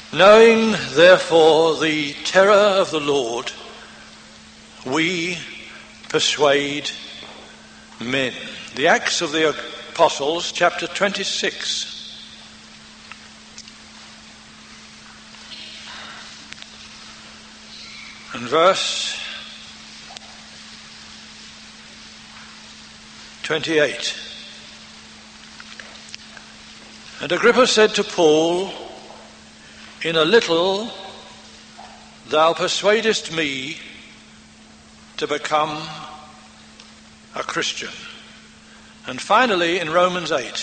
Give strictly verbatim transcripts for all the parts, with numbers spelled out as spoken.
Knowing, therefore, the terror of the Lord, we persuade men. The Acts of the Apostles, chapter twenty-six. And verse twenty-eight. And Agrippa said to Paul, "In a little thou persuadest me to become a Christian." And finally in Romans eight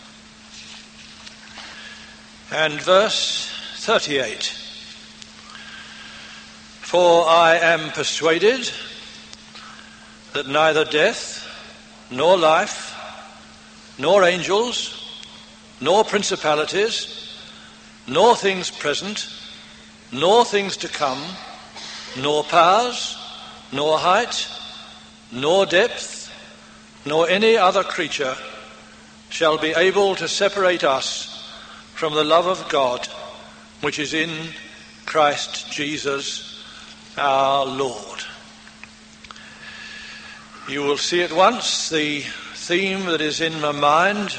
and verse thirty-eight. "For I am persuaded that neither death, nor life, nor angels, nor principalities, nor things present, nor things to come, nor powers, nor height, nor depth, nor any other creature shall be able to separate us from the love of God which is in Christ Jesus our Lord." You will see at once the theme that is in my mind.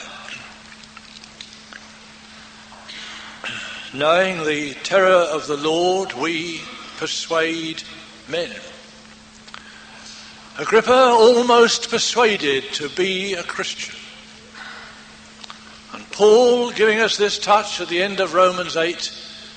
Knowing the terror of the Lord, we persuade men. Agrippa almost persuaded to be a Christian. And Paul, giving us this touch at the end of Romans eight,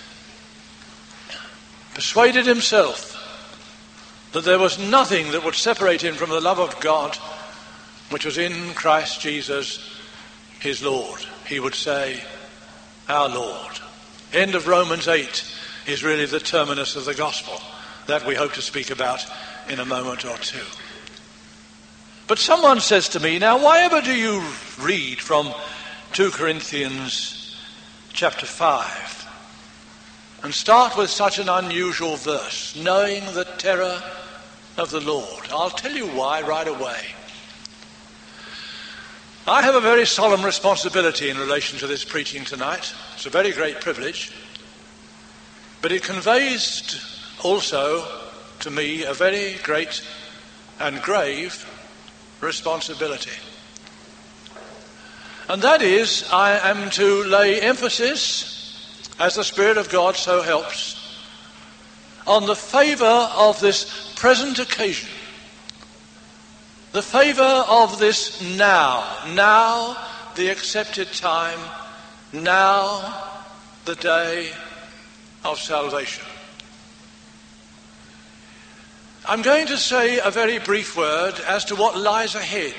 persuaded himself that there was nothing that would separate him from the love of God which was in Christ Jesus, his Lord. He would say, our Lord. End of Romans eight is really the terminus of the gospel that we hope to speak about in a moment or two. But someone says to me, now why ever do you read from two Corinthians chapter five and start with such an unusual verse, knowing the terror of the Lord? I'll tell you why right away. I have a very solemn responsibility in relation to this preaching tonight. It's a very great privilege, but it conveys also to me a very great and grave responsibility. And that is, I am to lay emphasis, as the Spirit of God so helps, on the favour of this present occasion. The favour of this now, now the accepted time, now the day of salvation. I'm going to say a very brief word as to what lies ahead.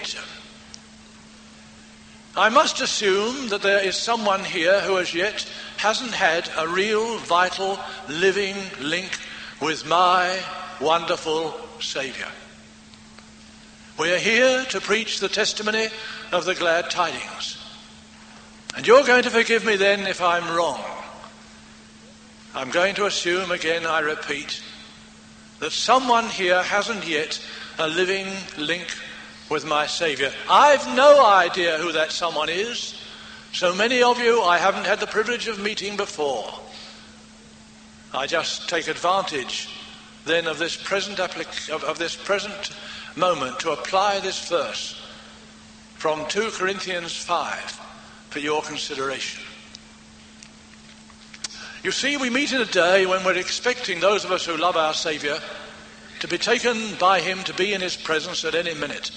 I must assume that there is someone here who as yet hasn't had a real, vital, living link with my wonderful Saviour. We are here to preach the testimony of the glad tidings. And you're going to forgive me then if I'm wrong. I'm going to assume, again I repeat, that someone here hasn't yet a living link with my Saviour. I've no idea who that someone is. So many of you I haven't had the privilege of meeting before. I just take advantage then of this present applic- of, of this present moment to apply this verse from two Corinthians five for your consideration. You see, we meet in a day when we're expecting those of us who love our Saviour to be taken by him to be in his presence at any minute.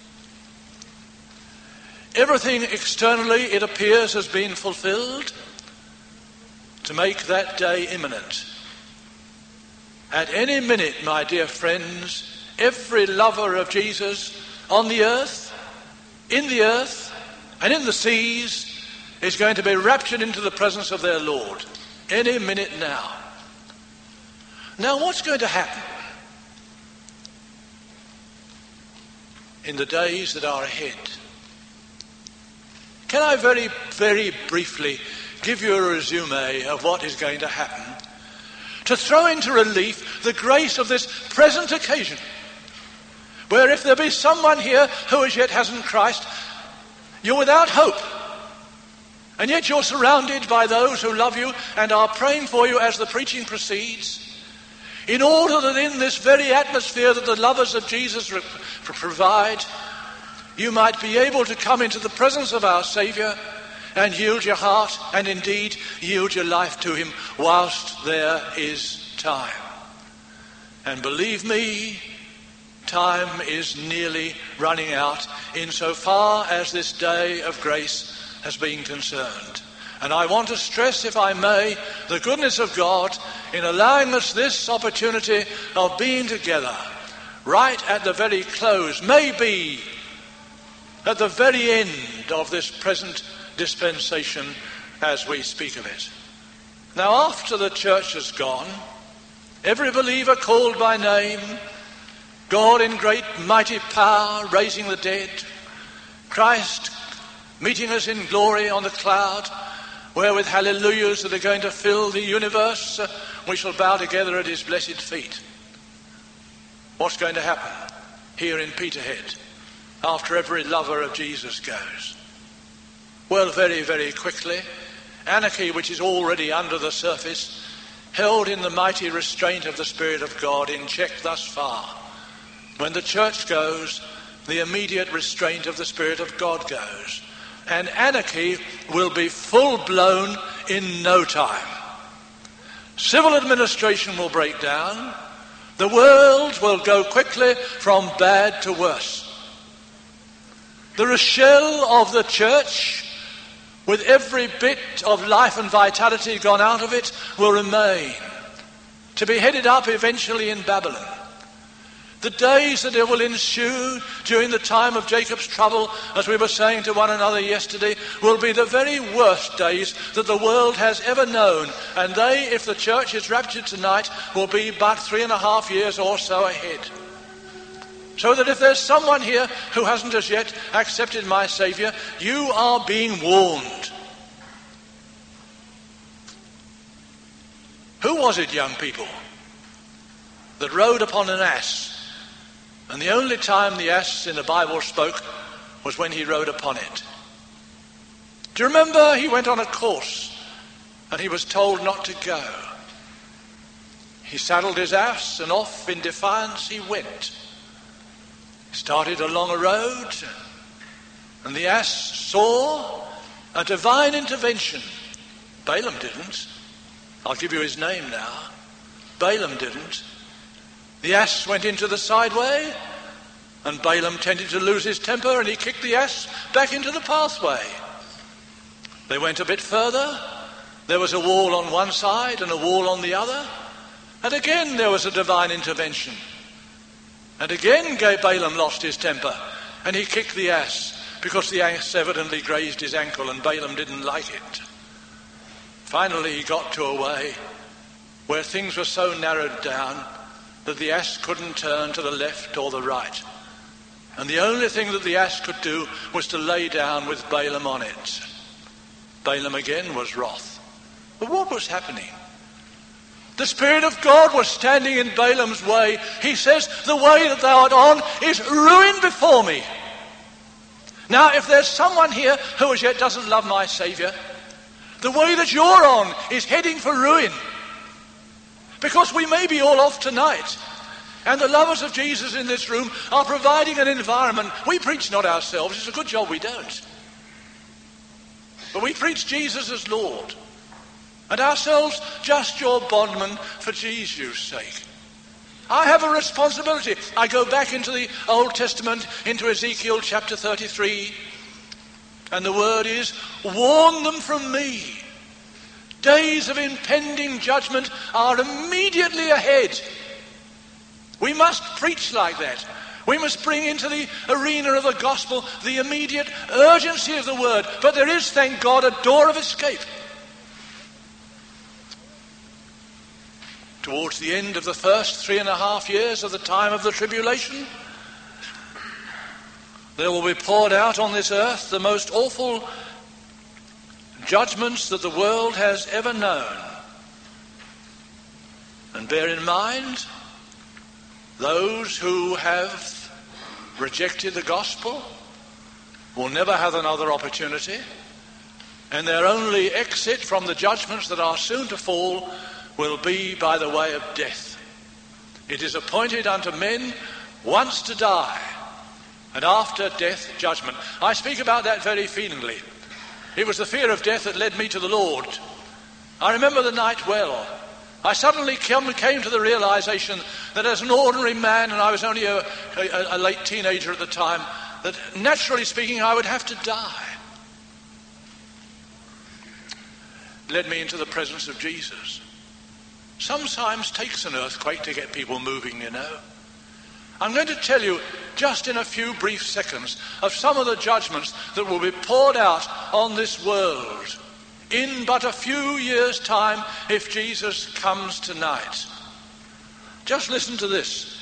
Everything externally, it appears, has been fulfilled to make that day imminent. At any minute, my dear friends, every lover of Jesus on the earth, in the earth, and in the seas is going to be raptured into the presence of their Lord. Any minute now. Now, what's going to happen in the days that are ahead? Can I very, very briefly give you a resume of what is going to happen to throw into relief the grace of this present occasion, where if there be someone here who as yet hasn't Christ, you're without hope. And yet you're surrounded by those who love you and are praying for you as the preaching proceeds, in order that in this very atmosphere that the lovers of Jesus re- provide, you might be able to come into the presence of our Saviour and yield your heart and indeed yield your life to him whilst there is time. And believe me, time is nearly running out insofar as this day of grace has been concerned. And I want to stress, if I may, the goodness of God in allowing us this opportunity of being together right at the very close, maybe at the very end of this present dispensation as we speak of it. Now, after the church has gone, every believer called by name, God in great mighty power raising the dead, Christ meeting us in glory on the cloud, where with hallelujahs that are going to fill the universe, uh, we shall bow together at his blessed feet. What's going to happen here in Peterhead after every lover of Jesus goes? Well, very, very quickly, anarchy, which is already under the surface, held in the mighty restraint of the Spirit of God in check thus far. When the church goes, the immediate restraint of the Spirit of God goes. And anarchy will be full-blown in no time. Civil administration will break down. The world will go quickly from bad to worse. The Rochelle of the church, with every bit of life and vitality gone out of it, will remain, to be headed up eventually in Babylon. The days that will ensue during the time of Jacob's trouble, as we were saying to one another yesterday, will be the very worst days that the world has ever known. And they, if the church is raptured tonight, will be but three and a half years or so ahead. So that if there's someone here who hasn't as yet accepted my Saviour, you are being warned. Who was it, young people, that rode upon an ass? And the only time the ass in the Bible spoke was when he rode upon it. Do you remember he went on a course and he was told not to go? He saddled his ass and off in defiance he went. He started along a road and the ass saw a divine intervention. Balaam didn't. I'll give you his name now. Balaam didn't. The ass went into the sideway, and Balaam tended to lose his temper, and he kicked the ass back into the pathway. They went a bit further. There was a wall on one side and a wall on the other. And again there was a divine intervention. And again Balaam lost his temper, and he kicked the ass, because the ass evidently grazed his ankle, and Balaam didn't like it. Finally he got to a way where things were so narrowed down that the ass couldn't turn to the left or the right. And the only thing that the ass could do was to lay down with Balaam on it. Balaam again was wroth. But what was happening? The Spirit of God was standing in Balaam's way. He says, the way that thou art on is ruin before me. Now, if there's someone here who as yet doesn't love my Saviour, the way that you're on is heading for ruin. Because we may be all off tonight, and the lovers of Jesus in this room are providing an environment. We preach not ourselves. It's a good job we don't. But we preach Jesus as Lord, and ourselves just your bondmen for Jesus' sake. I have a responsibility. I go back into the Old Testament, into Ezekiel chapter thirty-three, and the word is, warn them from me. Days of impending judgment are immediately ahead. We must preach like that. We must bring into the arena of the gospel the immediate urgency of the word. But there is, thank God, a door of escape. Towards the end of the first three and a half years of the time of the tribulation, there will be poured out on this earth the most awful judgments that the world has ever known. And bear in mind, those who have rejected the gospel will never have another opportunity. and their only exit from the judgments that are soon to fall will be by the way of death. It is appointed unto men once to die, and after death, judgment. I speak about that very feelingly. It was the fear of death that led me to the Lord. I remember the night well. I suddenly came, came to the realization that as an ordinary man, and I was only a, a, a late teenager at the time, that naturally speaking I would have to die. Led me into the presence of Jesus. Sometimes takes an earthquake to get people moving, you know. I'm going to tell you just in a few brief seconds of some of the judgments that will be poured out on this world in but a few years' time if Jesus comes tonight. Just listen to this.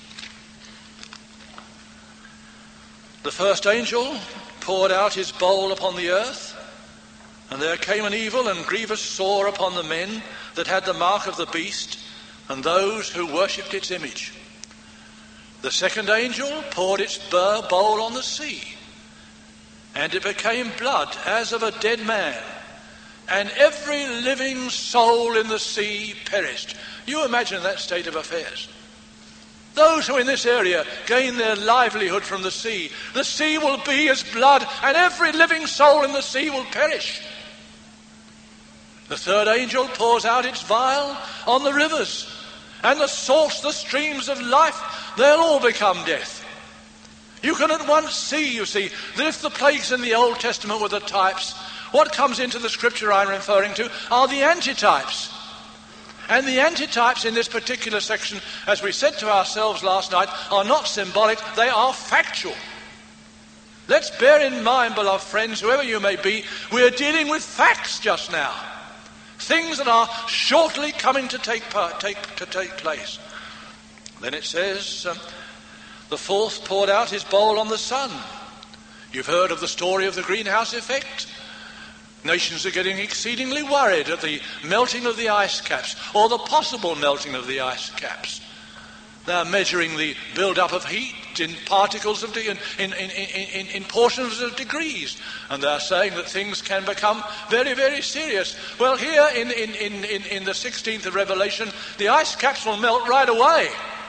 The first angel poured out his bowl upon the earth, and there came an evil and grievous sore upon the men that had the mark of the beast and those who worshipped its image. The second angel poured its bowl on the sea, and it became blood as of a dead man, and every living soul in the sea perished. You imagine that state of affairs. Those who in this area gain their livelihood from the sea, the sea will be as blood, and every living soul in the sea will perish. The third angel pours out its vial on the rivers, and the source, the streams of life, they'll all become death. You can at once see, you see, that if the plagues in the Old Testament were the types, what comes into the scripture I'm referring to are the antitypes. And the antitypes in this particular section, as we said to ourselves last night, are not symbolic, they are factual. Let's bear in mind, beloved friends, whoever you may be, we're dealing with facts just now. Things that are shortly coming to take part, take, to take place. Then it says, um, the fourth poured out his bowl on the sun. You've heard of the story of the greenhouse effect. Nations are getting exceedingly worried at the melting of the ice caps, or the possible melting of the ice caps. They're measuring the build-up of heat in particles of de- in, in, in, in, in portions of degrees, and they're saying that things can become very, very serious. Well, here in, in, in, in, in the sixteenth of Revelation, the ice caps will melt right away.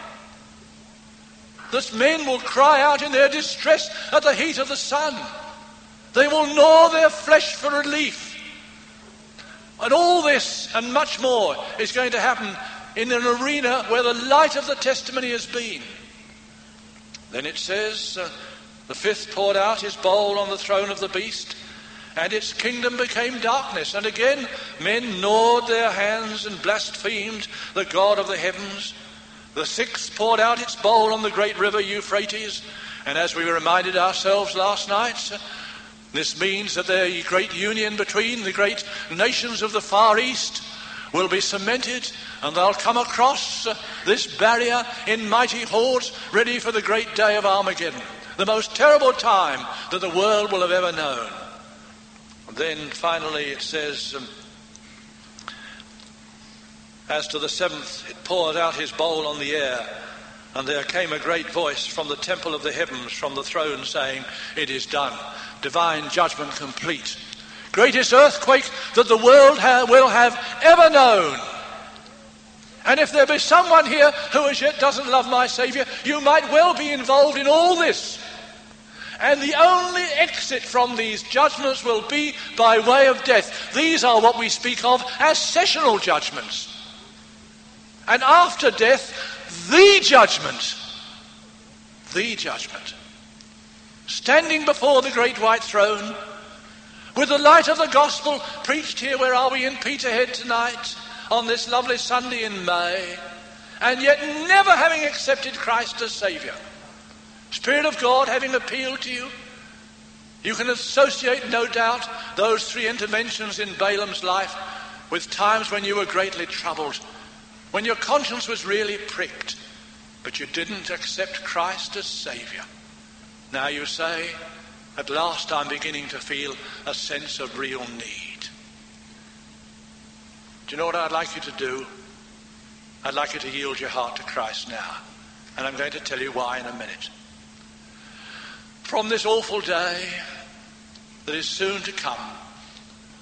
Thus men will cry out in their distress at the heat of the sun. They will gnaw their flesh for relief. And all this and much more is going to happen in an arena where the light of the testimony has been. Then it says, uh, the fifth poured out his bowl on the throne of the beast, and its kingdom became darkness. And again men gnawed their hands and blasphemed the God of the heavens. The sixth poured out its bowl on the great river Euphrates, and as we reminded ourselves last night, this means that the great union between the great nations of the Far East will be cemented, and they'll come across uh, this barrier in mighty hordes, ready for the great day of Armageddon, the most terrible time that the world will have ever known. And then finally it says, um, as to the seventh, it poured out his bowl on the air, and there came a great voice from the temple of the heavens, from the throne, saying, it is done. Divine judgment complete. Greatest earthquake that the world ha- will have ever known. And if there be someone here who as yet doesn't love my Saviour, you might well be involved in all this. And the only exit from these judgments will be by way of death. These are what we speak of as sessional judgments. And after death, the judgment. The judgment. Standing before the great white throne, with the light of the gospel preached here, where are we, in Peterhead tonight, on this lovely Sunday in May, and yet never having accepted Christ as Saviour. Spirit of God having appealed to you. You can associate, no doubt, those three interventions in Balaam's life with times when you were greatly troubled, when your conscience was really pricked, but you didn't accept Christ as Saviour. Now you say, at last I'm beginning to feel a sense of real need. Do you know what I'd like you to do? I'd like you to yield your heart to Christ now. And I'm going to tell you why in a minute. From this awful day that is soon to come,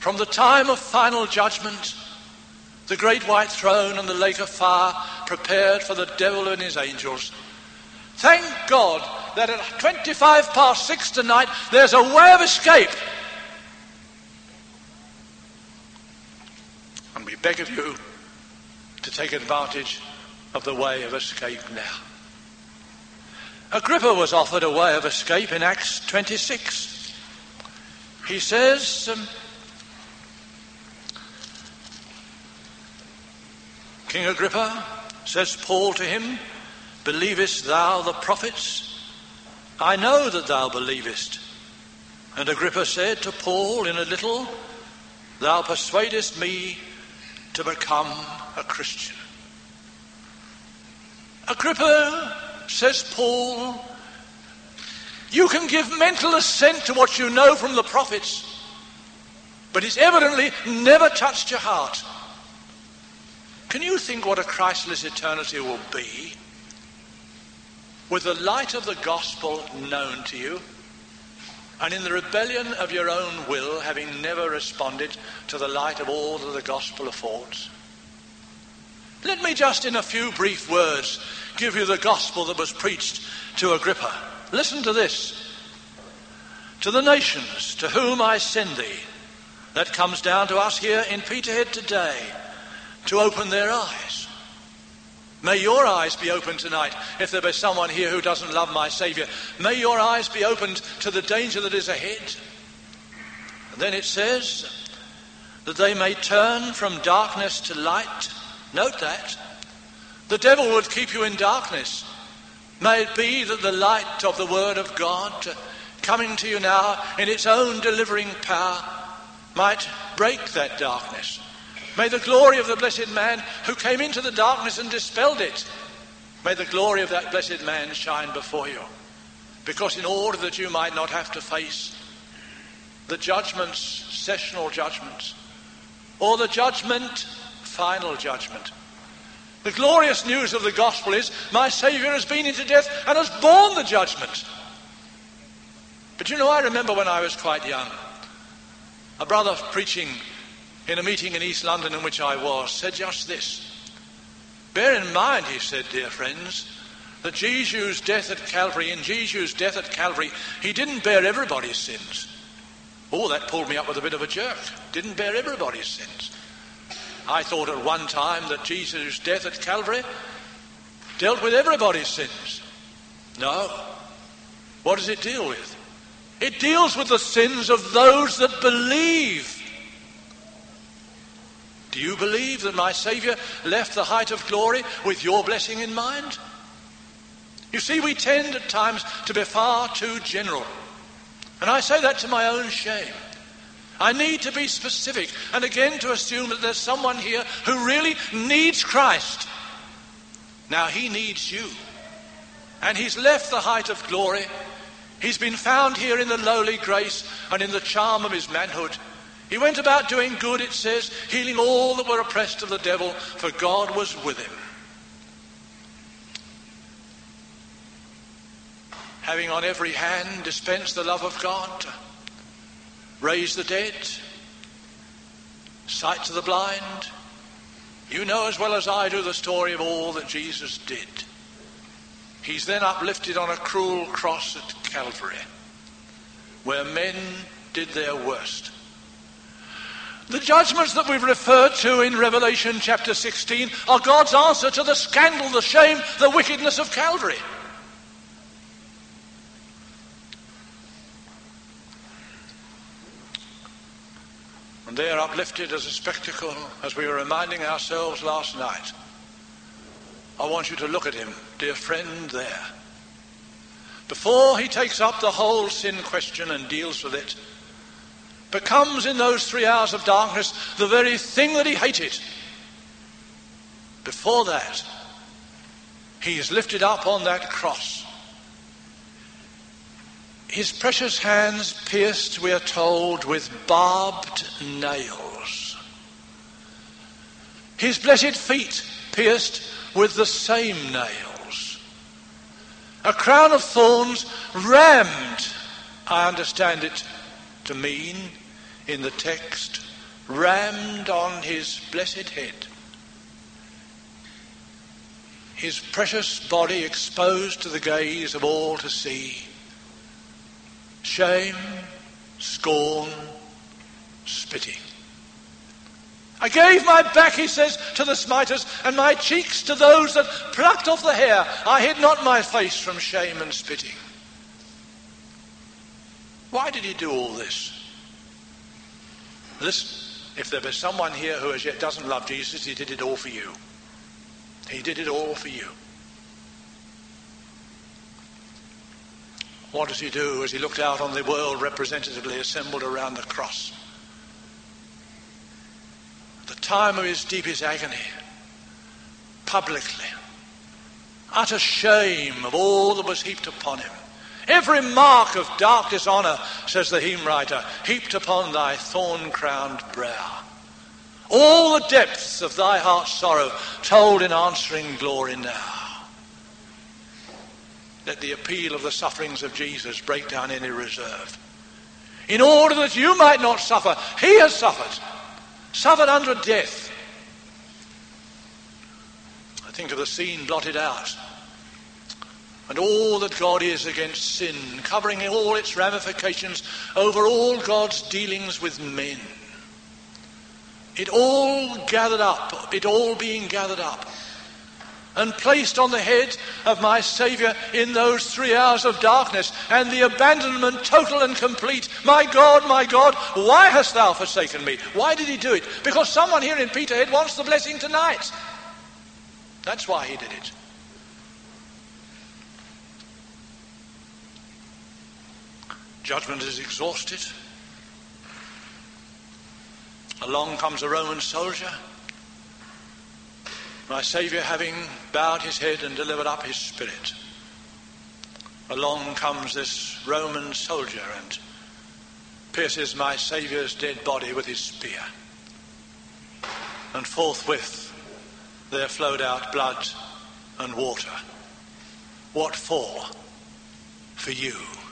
from the time of final judgment, the great white throne and the lake of fire prepared for the devil and his angels. Thank God that at twenty-five past six tonight there's a way of escape. And we beg of you to take advantage of the way of escape now. Agrippa was offered a way of escape in Acts twenty-six. He says, um, King Agrippa, says Paul to him, believest thou the prophets? I know that thou believest. And Agrippa said to Paul, in a little, thou persuadest me to become a Christian. Agrippa, says Paul, you can give mental assent to what you know from the prophets, but it's evidently never touched your heart. Can you think what a Christless eternity will be with the light of the gospel known to you, and in the rebellion of your own will having never responded to the light of all that the gospel affords? Let me just in a few brief words give you the gospel that was preached to Agrippa. Listen to this. To the nations to whom I send thee, that comes down to us here in Peterhead today, to open their eyes. May your eyes be opened tonight. If there be someone here who doesn't love my Saviour, may your eyes be opened to the danger that is ahead. And then it says that they may turn from darkness to light. Note that. The devil would keep you in darkness. May it be that the light of the Word of God coming to you now in its own delivering power might break that darkness. May the glory of the blessed man who came into the darkness and dispelled it, may the glory of that blessed man shine before you. Because in order that you might not have to face the judgments, sessional judgments, or the judgment, final judgment, the glorious news of the gospel is my Saviour has been into death and has borne the judgment. But you know, I remember when I was quite young, a brother preaching in a meeting in East London in which I was said just this. Bear in mind, he said, dear friends, that Jesus' death at Calvary, in Jesus' death at Calvary, he didn't bear everybody's sins. Oh, that pulled me up with a bit of a jerk. Didn't bear everybody's sins. I thought at one time that Jesus' death at Calvary dealt with everybody's sins. No. What does it deal with? It deals with the sins of those that believe. Do you believe that my Saviour left the height of glory with your blessing in mind? You see, we tend at times to be far too general. And I say that to my own shame. I need to be specific and again to assume that there's someone here who really needs Christ. Now he needs you. And he's left the height of glory. He's been found here in the lowly grace and in the charm of his manhood. He went about doing good, it says, healing all that were oppressed of the devil, for God was with him. Having on every hand dispensed the love of God, raise the dead, sight to the blind. You know as well as I do the story of all that Jesus did. He's then uplifted on a cruel cross at Calvary, where men did their worst. The judgments that we've referred to in Revelation chapter sixteen are God's answer to the scandal, the shame, the wickedness of Calvary. And they are uplifted as a spectacle, as we were reminding ourselves last night. I want you to look at him, dear friend, there. Before he takes up the whole sin question and deals with it, becomes in those three hours of darkness the very thing that he hated. Before that, he is lifted up on that cross. His precious hands pierced, we are told, with barbed nails. His blessed feet pierced with the same nails. A crown of thorns rammed, I understand it to mean in the text, rammed on his blessed head, his precious body exposed to the gaze of all to see. Shame, scorn, spitting. I gave my back, he says, to the smiters, and my cheeks to those that plucked off the hair. I hid not my face from shame and spitting. Why did he do all this? Listen, if there be someone here who as yet doesn't love Jesus, he did it all for you. He did it all for you. What does he do as he looked out on the world representatively assembled around the cross? At the time of his deepest agony, publicly, utter shame of all that was heaped upon him. Every mark of dark dishonour, says the hymn writer, heaped upon thy thorn-crowned brow. All the depths of thy heart's sorrow told in answering glory now. Let the appeal of the sufferings of Jesus break down any reserve. In order that you might not suffer, he has suffered, suffered unto death. I think of the scene blotted out, and all that God is against sin, covering all its ramifications over all God's dealings with men. It all gathered up, it all being gathered up and placed on the head of my Saviour in those three hours of darkness, and the abandonment total and complete. My God, my God, why hast thou forsaken me? Why did he do it? Because someone here in Peterhead wants the blessing tonight. That's why he did it. Judgment is exhausted. Along comes a Roman soldier. My Saviour having bowed his head and delivered up his spirit. Along comes this Roman soldier and pierces my Saviour's dead body with his spear. And forthwith there flowed out blood and water. What for? For you.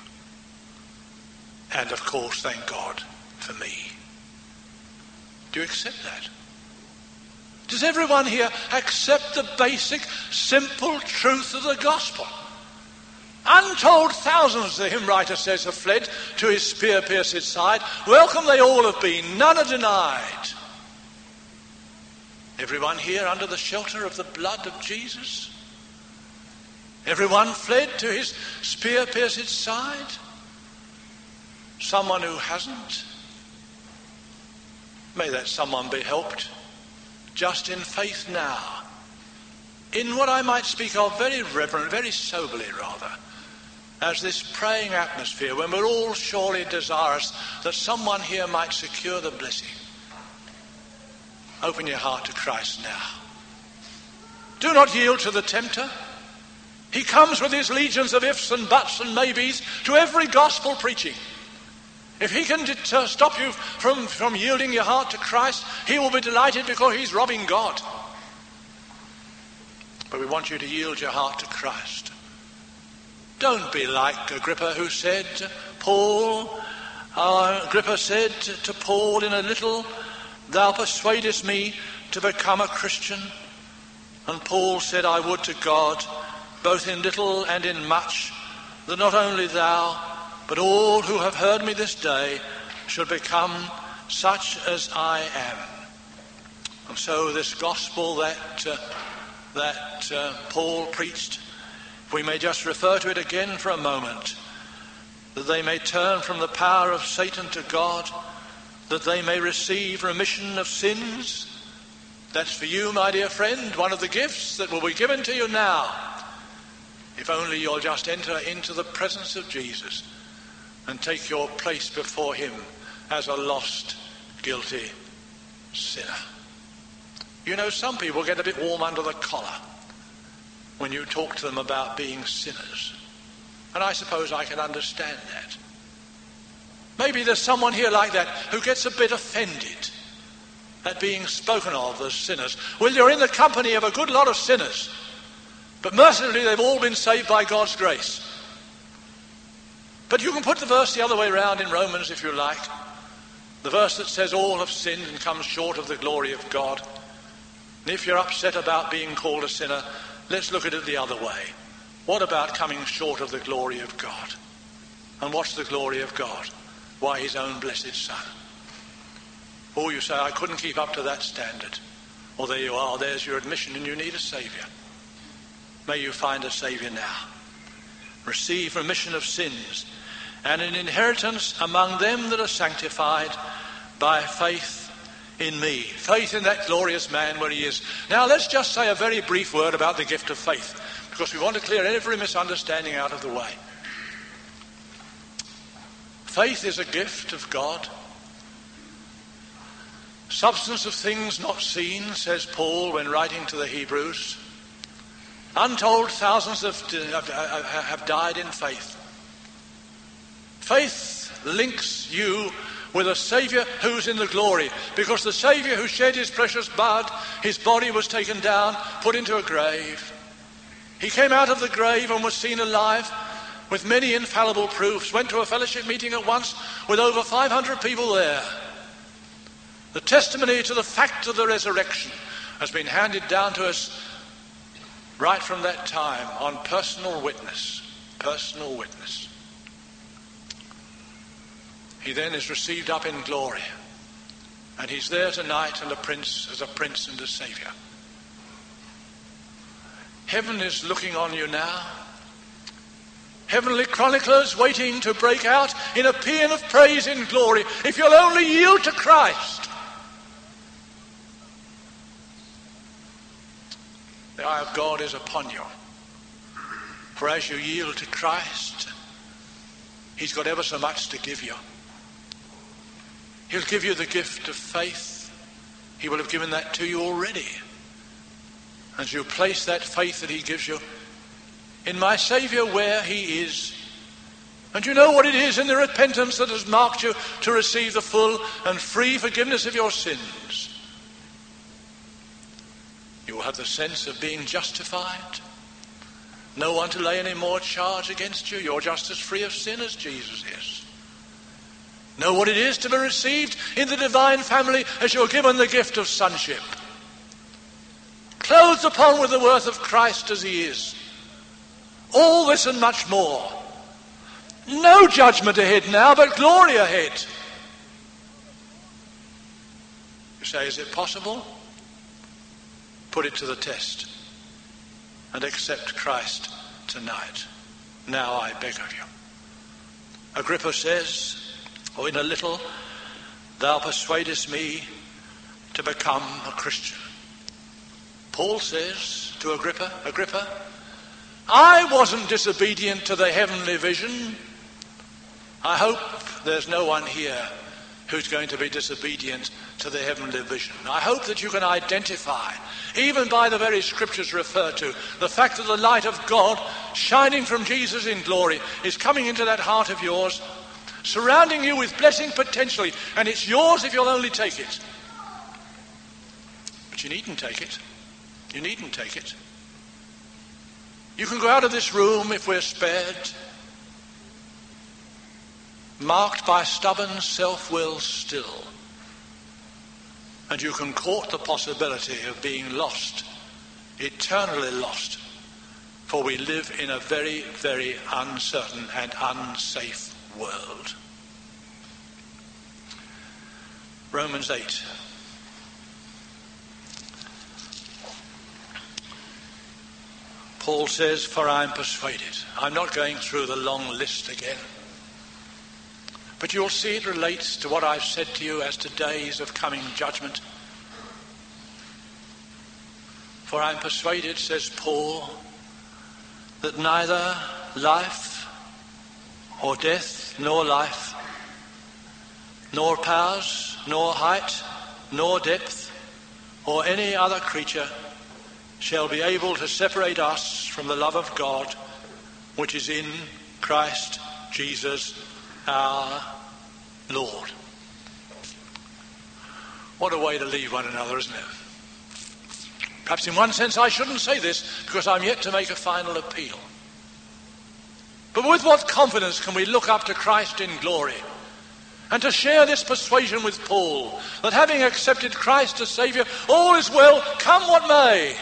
And of course, thank God, for me. Do you accept that? Does everyone here accept the basic, simple truth of the gospel? Untold thousands, the hymn writer says, have fled to his spear-pierced side. Welcome they all have been, none are denied. Everyone here under the shelter of the blood of Jesus? Everyone fled to his spear-pierced side? Someone who hasn't? May that someone be helped just in faith now, in what I might speak of very reverently, very soberly rather, as this praying atmosphere when we're all surely desirous that someone here might secure the blessing. Open your heart to Christ now. Do not yield to the tempter. He comes with his legions of ifs and buts and maybes to every gospel preaching. If he can deter, stop you from, from yielding your heart to Christ, he will be delighted because he's robbing God. But we want you to yield your heart to Christ. Don't be like Agrippa, who said, Paul, uh, Agrippa said to Paul in a little, thou persuadest me to become a Christian. And Paul said, I would to God, both in little and in much, that not only thou, but all who have heard me this day should become such as I am. And so this gospel that uh, that uh, Paul preached, if we may just refer to it again for a moment, that they may turn from the power of Satan to God, that they may receive remission of sins. That's for you, my dear friend, one of the gifts that will be given to you now, if only you'll just enter into the presence of Jesus and take your place before him as a lost, guilty sinner. You know, some people get a bit warm under the collar when you talk to them about being sinners. And I suppose I can understand that. Maybe there's someone here like that who gets a bit offended at being spoken of as sinners. Well, you're in the company of a good lot of sinners, but mercifully they've all been saved by God's grace. But you can put the verse the other way around in Romans if you like. The verse that says all have sinned and come short of the glory of God. And if you're upset about being called a sinner, let's look at it the other way. What about coming short of the glory of God? And what's the glory of God? Why, his own blessed Son. Or you say, I couldn't keep up to that standard. Well, there you are. There's your admission, and you need a Saviour. May you find a Saviour now. Receive remission of sins and an inheritance among them that are sanctified by faith in me. Faith in that glorious man where he is. Now let's just say a very brief word about the gift of faith, because we want to clear every misunderstanding out of the way. Faith is a gift of God. Substance of things not seen, says Paul when writing to the Hebrews. Untold thousands have, have died in faith. Faith links you with a Saviour who's in the glory, because the Saviour who shed his precious blood, his body was taken down, put into a grave. He came out of the grave and was seen alive with many infallible proofs, went to a fellowship meeting at once with over five hundred people there. The testimony to the fact of the resurrection has been handed down to us right from that time on personal witness. Personal witness. He then is received up in glory, and he's there tonight and a prince as a prince and a saviour. Heaven is looking on you now. Heavenly chroniclers waiting to break out in a paean of praise in glory if you'll only yield to Christ. The eye of God is upon you. For as you yield to Christ, he's got ever so much to give you. He'll give you the gift of faith. He will have given that to you already. As you place that faith that he gives you in my Saviour where he is. And you know what it is in the repentance that has marked you to receive the full and free forgiveness of your sins. You will have the sense of being justified. No one to lay any more charge against you. You're just as free of sin as Jesus is. Know what it is to be received in the divine family as you're given the gift of sonship. Clothed upon with the worth of Christ as he is. All this and much more. No judgment ahead now, but glory ahead. You say, is it possible? Put it to the test and accept Christ tonight. Now I beg of you. Agrippa says, oh, in a little thou persuadest me to become a Christian. Paul says to Agrippa, Agrippa, I wasn't disobedient to the heavenly vision. I hope there's no one here who's going to be disobedient to the heavenly vision. I hope that you can identify, even by the very scriptures referred to, the fact that the light of God shining from Jesus in glory is coming into that heart of yours, surrounding you with blessing potentially, and it's yours if you'll only take it. But you needn't take it. You needn't take it. You can go out of this room, if we're spared, marked by stubborn self-will still. And you can court the possibility of being lost, eternally lost. For we live in a very, very uncertain and unsafe world. Romans eight. Paul says, for I am persuaded. I'm not going through the long list again. But you'll see it relates to what I've said to you as to days of coming judgment. For I am persuaded, says Paul, that neither life or death, nor life, nor powers, nor height, nor depth, or any other creature shall be able to separate us from the love of God which is in Christ Jesus our Lord. What a way to leave one another, isn't it? Perhaps in one sense I shouldn't say this because I'm yet to make a final appeal. But with what confidence can we look up to Christ in glory and to share this persuasion with Paul, that having accepted Christ as Saviour, all is well, come what may.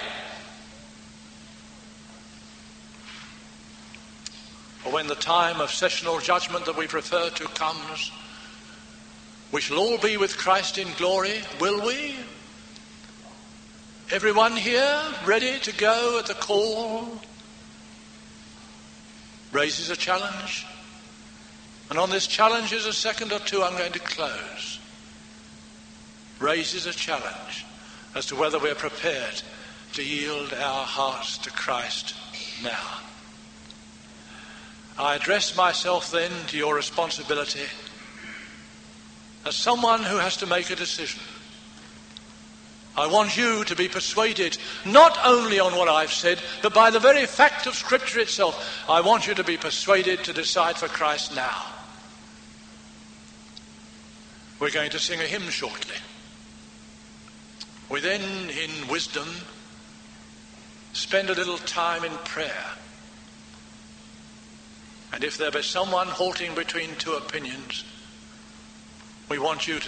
For when the time of sessional judgment that we've referred to comes, we shall all be with Christ in glory, will we? Everyone here ready to go at the call? Raises a challenge. And on this challenge is a second or two I'm going to close. Raises a challenge as to whether we're prepared to yield our hearts to Christ now. I address myself then to your responsibility as someone who has to make a decision. I want you to be persuaded not only on what I've said, but by the very fact of Scripture itself. I want you to be persuaded to decide for Christ now. We're going to sing a hymn shortly. We then, in wisdom, spend a little time in prayer. And if there be someone halting between two opinions, we want you to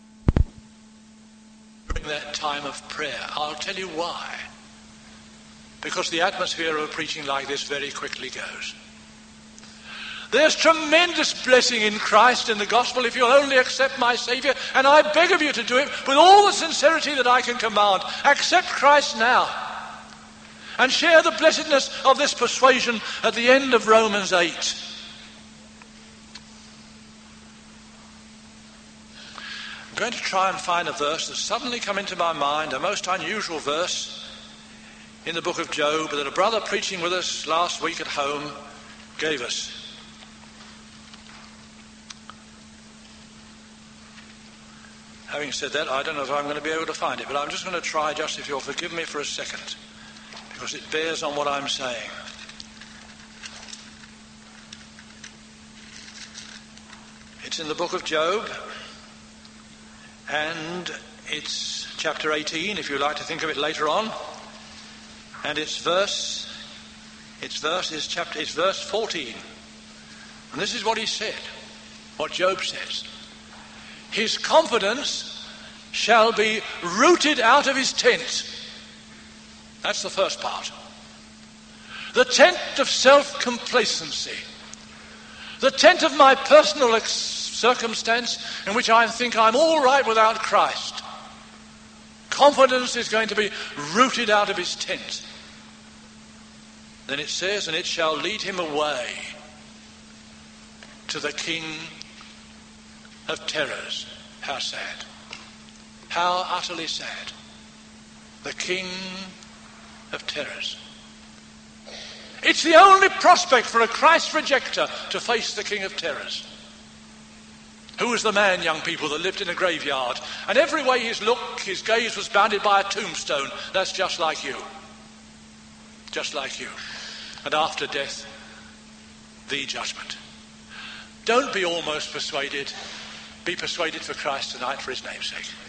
bring that time of prayer. I'll tell you why. Because the atmosphere of a preaching like this very quickly goes. There's tremendous blessing in Christ in the gospel if you'll only accept my Saviour, and I beg of you to do it with all the sincerity that I can command. Accept Christ now and share the blessedness of this persuasion at the end of Romans eight. I'm going to try and find a verse that's suddenly come into my mind, a most unusual verse in the book of Job that a brother preaching with us last week at home gave us. Having said that, I don't know if I'm going to be able to find it, but I'm just going to try, just if you'll forgive me for a second, because it bears on what I'm saying. It's in the book of Job, and it's chapter eighteen, if you like to think of it later on, and its verse, its verse is chapter, it's verse fourteen, and this is what he said, what Job says. His confidence shall be rooted out of his tent. That's the first part. The tent of self-complacency. The tent of my personal ex- circumstance in which I think I'm all right without Christ. Confidence is going to be rooted out of his tent. Then it says, and it shall lead him away to the king of terrors. How sad. How utterly sad. The king of terrors. It's the only prospect for a Christ rejecter to face the king of terrors. Who was the man, young people, that lived in a graveyard, and every way his look, his gaze was bounded by a tombstone? That's just like you. Just like you. And after death, the judgment. Don't be almost persuaded. Be persuaded for Christ tonight, for his name's sake.